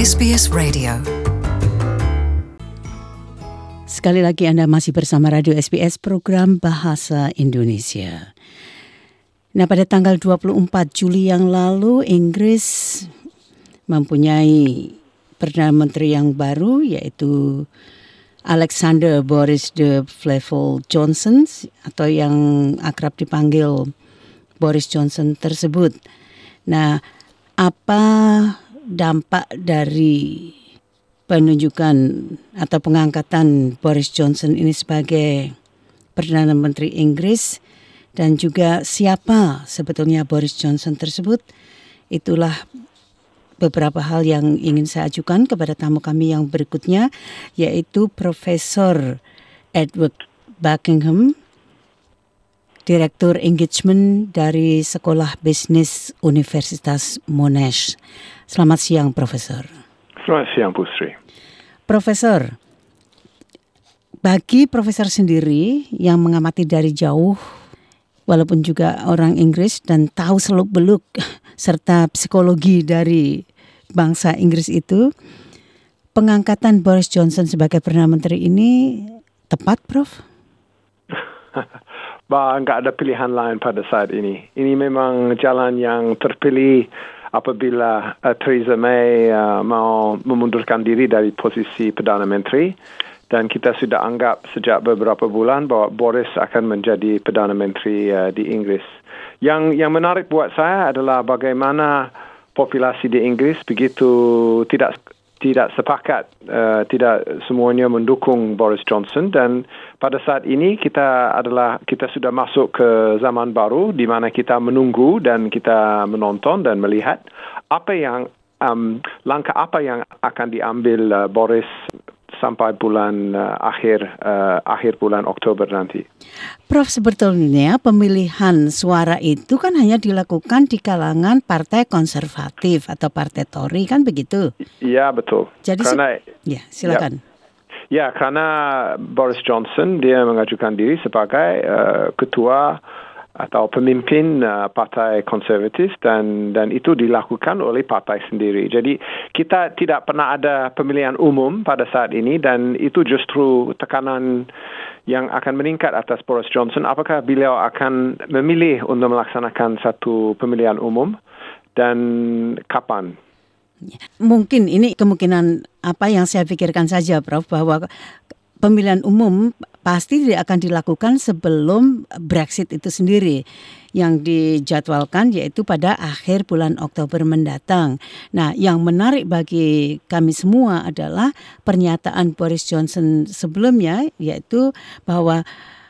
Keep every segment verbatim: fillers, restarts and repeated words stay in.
S B S Radio. Sekali lagi Anda masih bersama Radio S B S program Bahasa Indonesia. Nah, pada tanggal dua puluh empat Juli yang lalu, Inggris mempunyai Perdana Menteri yang baru, yaitu Alexander Boris de Flevold Johnson, atau yang akrab dipanggil Boris Johnson tersebut. Nah, apa dampak dari penunjukan atau pengangkatan Boris Johnson ini sebagai Perdana Menteri Inggris, dan juga siapa sebetulnya Boris Johnson tersebut? Itulah beberapa hal yang ingin saya ajukan kepada tamu kami yang berikutnya, yaitu Profesor Edward Buckingham, Direktur Engagement dari Sekolah Bisnis Universitas Monash. Selamat siang, Profesor. Selamat siang, Putri. Profesor, bagi Profesor sendiri yang mengamati dari jauh, walaupun juga orang Inggris dan tahu seluk-beluk serta psikologi dari bangsa Inggris itu, pengangkatan Boris Johnson sebagai Perdana Menteri ini tepat, Prof? Bah, nggak ada pilihan lain pada saat ini. Ini memang jalan yang terpilih apabila uh, Theresa May uh, mau memundurkan diri dari posisi Perdana Menteri, dan kita sudah anggap sejak beberapa bulan bahwa Boris akan menjadi Perdana Menteri uh, di Inggris. Yang yang menarik buat saya adalah bagaimana populasi di Inggris begitu tidak tidak sepakat, uh, tidak semuanya mendukung Boris Johnson, dan pada saat ini kita adalah kita sudah masuk ke zaman baru di mana kita menunggu dan kita menonton dan melihat apa yang um, langkah apa yang akan diambil uh, Boris sampai bulan uh, akhir uh, akhir bulan Oktober nanti. Prof, sebetulnya pemilihan suara itu kan hanya dilakukan di kalangan partai konservatif atau partai Tory, kan begitu? Iya, betul. Jadi karena, se- ya, silakan. Ya, ya, karena Boris Johnson dia mengajukan diri sebagai uh, ketua atau pemimpin uh, partai konservatif, dan dan itu dilakukan oleh partai sendiri. Jadi kita tidak pernah ada pemilihan umum pada saat ini, dan itu justru tekanan yang akan meningkat atas Boris Johnson. Apakah beliau akan memilih untuk melaksanakan satu pemilihan umum dan kapan? Mungkin ini kemungkinan apa yang saya pikirkan saja, Prof, bahwa pemilihan umum pasti tidak akan dilakukan sebelum Brexit itu sendiri yang dijadwalkan, yaitu pada akhir bulan Oktober mendatang. Nah, yang menarik bagi kami semua adalah pernyataan Boris Johnson sebelumnya, yaitu bahwa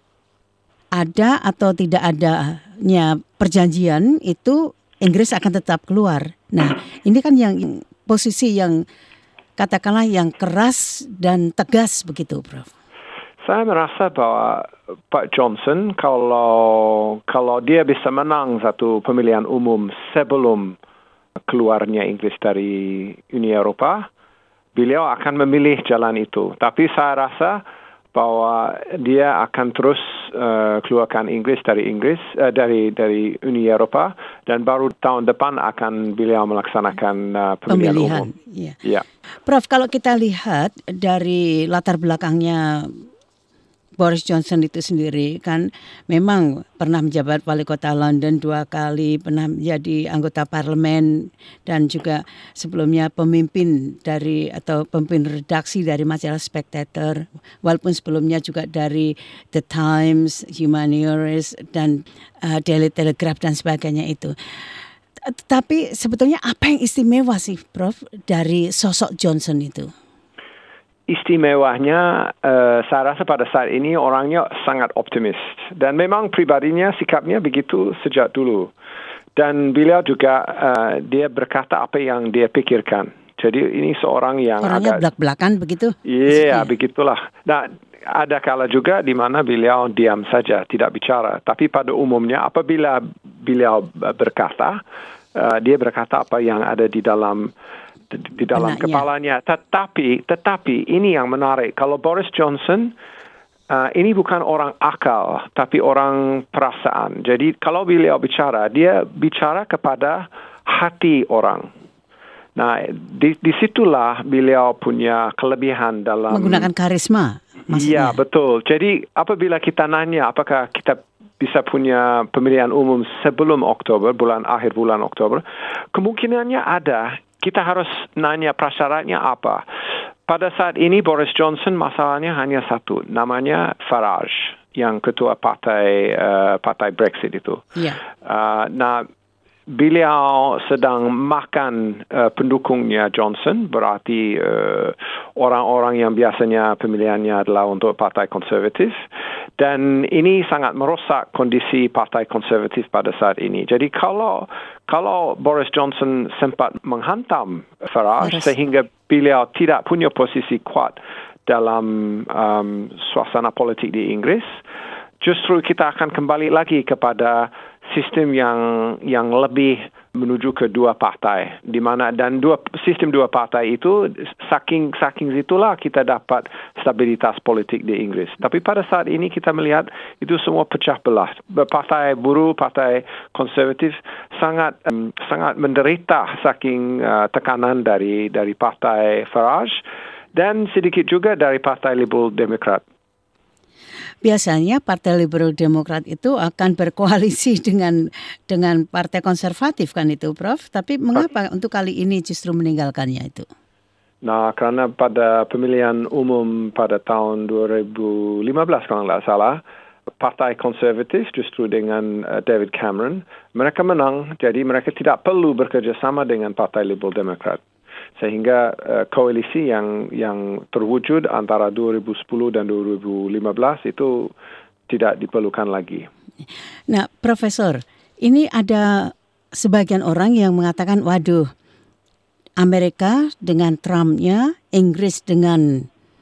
ada atau tidak adanya perjanjian itu Inggris akan tetap keluar. Nah, ini kan yang posisi yang katakanlah yang keras dan tegas begitu, Prof. Saya merasa bahwa Pak Johnson kalau kalau dia bisa menang satu pemilihan umum sebelum keluarnya Inggris dari Uni Eropa, beliau akan memilih jalan itu. Tapi saya rasa bahwa dia akan terus uh, keluarkan Inggris dari Inggris uh, dari dari Uni Eropa, dan baru tahun depan akan beliau melaksanakan uh, pemilihan, pemilihan umum. Ya. Ya. Prof, kalau kita lihat dari latar belakangnya Boris Johnson itu sendiri, kan memang pernah menjabat wali kota London dua kali, pernah menjadi anggota parlemen, dan juga sebelumnya pemimpin dari atau pemimpin redaksi dari majalah Spectator, walaupun sebelumnya juga dari The Times, Humanioris, dan uh, Daily Telegraph dan sebagainya itu. Tapi sebetulnya apa yang istimewa sih, Prof, dari sosok Johnson itu? Istimewanya, uh, saya rasa pada saat ini orangnya sangat optimis, dan memang pribadinya sikapnya begitu sejak dulu, dan beliau juga uh, dia berkata apa yang dia pikirkan. Jadi ini seorang yang orangnya agak belak-belakan begitu? Iya, yeah, begitulah. Nah, ada kala juga di mana beliau diam saja, tidak bicara. Tapi pada umumnya apabila beliau berkata, uh, dia berkata apa yang ada di dalam di dalam Benaknya. kepalanya. Tetapi, tetapi ini yang menarik. Kalau Boris Johnson, uh, ini bukan orang akal, tapi orang perasaan. Jadi kalau beliau bicara, dia bicara kepada hati orang. Nah, di, di situlah beliau punya kelebihan dalam menggunakan karisma. Iya, betul. Jadi apabila kita nanya apakah kita bisa punya pemilihan umum sebelum Oktober, bulan akhir bulan Oktober, kemungkinannya ada. Kita harus nanya prasyaratnya apa. Pada saat ini Boris Johnson masalahnya hanya satu, namanya Farage, yang ketua partai uh, partai Brexit itu. Yeah. Uh, nah, beliau sedang makan uh, pendukungnya Johnson, berarti uh, orang-orang yang biasanya pemilihannya adalah untuk partai konservatif, dan ini sangat merosak kondisi partai konservatif pada saat ini. Jadi kalau kalau Boris Johnson sempat menghantam Farage Farage. sehingga beliau tidak punya posisi kuat dalam um, suasana politik di Inggris, justru kita akan kembali lagi kepada sistem yang yang lebih menuju ke dua partai, di mana dan dua sistem dua partai itu saking saking itulah kita dapat stabilitas politik di Inggris. Tapi pada saat ini kita melihat itu semua pecah belah. Partai buruh, partai konservatif sangat um, sangat menderita saking uh, tekanan dari dari partai Farage dan sedikit juga dari partai Liberal Democrat. Biasanya Partai Liberal Demokrat itu akan berkoalisi dengan dengan Partai Konservatif kan itu, Prof. Tapi mengapa untuk kali ini justru meninggalkannya itu? Nah, karena pada pemilihan umum pada tahun dua ribu lima belas kalau nggak salah, Partai Konservatif justru dengan uh, David Cameron, mereka menang, jadi mereka tidak perlu bekerjasama dengan Partai Liberal Democrat. Sehingga uh, koalisi yang yang terwujud antara dua ribu sepuluh dan dua ribu lima belas itu tidak diperlukan lagi. Nah, Profesor, ini ada sebagian orang yang mengatakan, waduh, Amerika dengan Trump-nya, Inggris dengan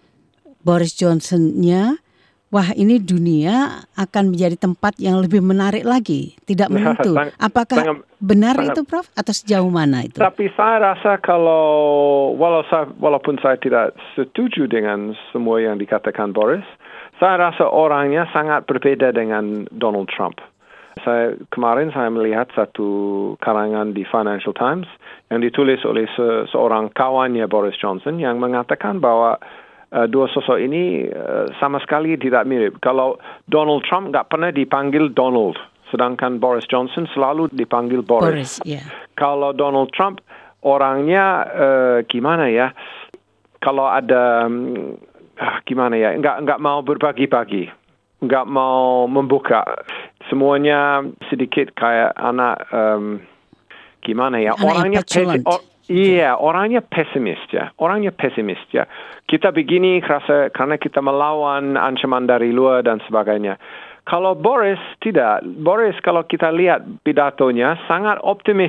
Boris Johnson-nya, wah ini dunia akan menjadi tempat yang lebih menarik lagi, tidak menentu. Sangat, Apakah sangat, benar sangat, itu, Prof? Atau sejauh mana itu? Tapi saya rasa kalau walau saya, walaupun saya tidak setuju dengan semua yang dikatakan Boris, saya rasa orangnya sangat berbeda dengan Donald Trump. Saya kemarin saya melihat satu karangan di Financial Times yang ditulis oleh se, seorang kawannya Boris Johnson yang mengatakan bahwa Uh, dua sosok ini uh, sama sekali tidak mirip. Kalau Donald Trump nggak pernah dipanggil Donald, sedangkan Boris Johnson selalu dipanggil Boris. Boris, yeah. Kalau Donald Trump orangnya uh, gimana ya? Kalau ada um, ah, gimana ya? Nggak nggak mau berbagi-bagi, nggak mau membuka. Semuanya sedikit kayak anak um, gimana ya? Anak orangnya pesi- or, Iya, orangnya pesimis ya. Orangnya pesimis ya. Kita begini kerasa karena kita melawan ancaman dari luar dan sebagainya. Kalau Boris tidak. Boris kalau kita lihat pidatonya sangat optimis.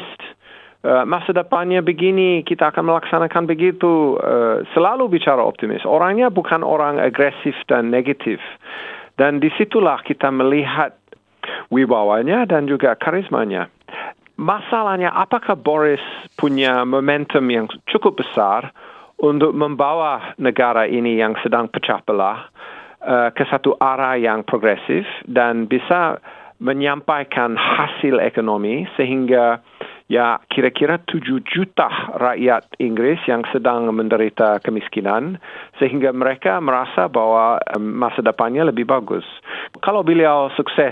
Uh, masa depannya begini, kita akan melaksanakan begitu. Uh, selalu bicara optimis. Orangnya bukan orang agresif dan negatif. Dan disitulah kita melihat wibawanya dan juga karismanya. Masalahnya, apakah Boris punya momentum yang cukup besar untuk membawa negara ini yang sedang pecah belah uh, ke satu arah yang progresif dan bisa menyampaikan hasil ekonomi sehingga ya kira-kira tujuh juta rakyat Inggris yang sedang menderita kemiskinan sehingga mereka merasa bahwa um, masa depannya lebih bagus. Kalau beliau sukses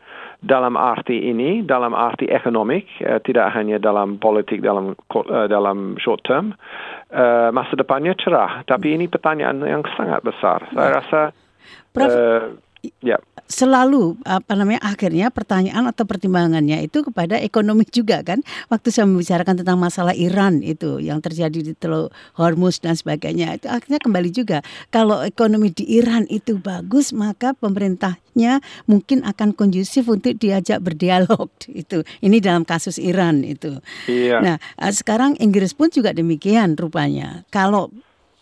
dalam arti ini, dalam arti ekonomik, uh, tidak hanya dalam politik, dalam uh, dalam short term, uh, masa depannya cerah. Tapi ini pertanyaan yang sangat besar. Saya rasa, Prof, uh, ya. Selalu apa namanya akhirnya pertanyaan atau pertimbangannya itu kepada ekonomi juga kan. Waktu saya membicarakan tentang masalah Iran itu yang terjadi di Teluk Hormuz dan sebagainya, itu akhirnya kembali juga kalau ekonomi di Iran itu bagus maka pemerintahnya mungkin akan kondusif untuk diajak berdialog itu. Ini dalam kasus Iran itu. Iya. Nah, sekarang Inggris pun juga demikian rupanya. Kalau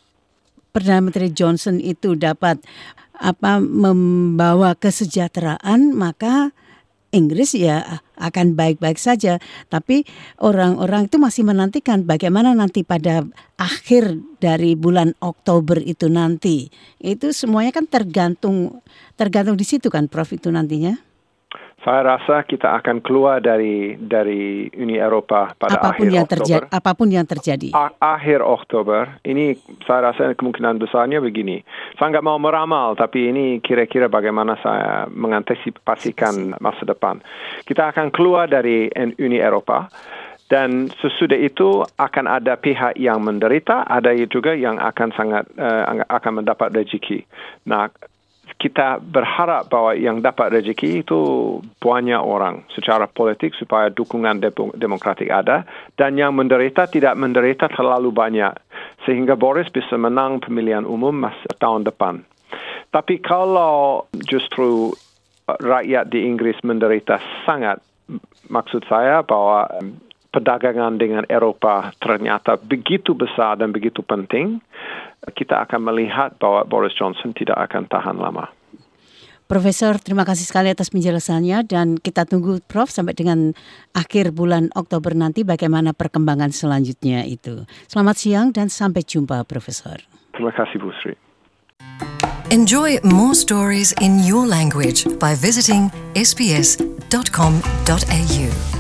Perdana Menteri Johnson itu dapat apa membawa kesejahteraan, maka Inggris ya akan baik-baik saja. Tapi orang-orang itu masih menantikan bagaimana nanti pada akhir dari bulan Oktober itu nanti. Itu semuanya kan tergantung tergantung di situ kan, Prof, itu nantinya. Saya rasa kita akan keluar dari dari Uni Eropah pada apapun akhir yang Oktober. terjadi, apapun yang terjadi. A- akhir Oktober. Ini saya rasa kemungkinan besarnya begini. Saya nggak mau meramal, tapi ini kira-kira bagaimana saya mengantisipasikan masa depan. Kita akan keluar dari Uni Eropah. Dan sesudah itu akan ada pihak yang menderita, ada juga yang akan sangat uh, akan mendapat rezeki. Nah, kita berharap bahwa yang dapat rezeki itu banyak orang secara politik supaya dukungan demokratik ada, dan yang menderita tidak menderita terlalu banyak sehingga Boris bisa menang pemilihan umum masa tahun depan. Tapi kalau justru rakyat di Inggris menderita sangat, maksud saya bahwa perdagangan dengan Eropah ternyata begitu besar dan begitu penting, kita akan melihat bahwa Boris Johnson tidak akan tahan lama. Profesor, terima kasih sekali atas penjelasannya dan kita tunggu Prof sampai dengan akhir bulan Oktober nanti bagaimana perkembangan selanjutnya itu. Selamat siang dan sampai jumpa, Profesor. Terima kasih, Bu Sri. Enjoy more stories in your language by visiting s b s dot com dot a u.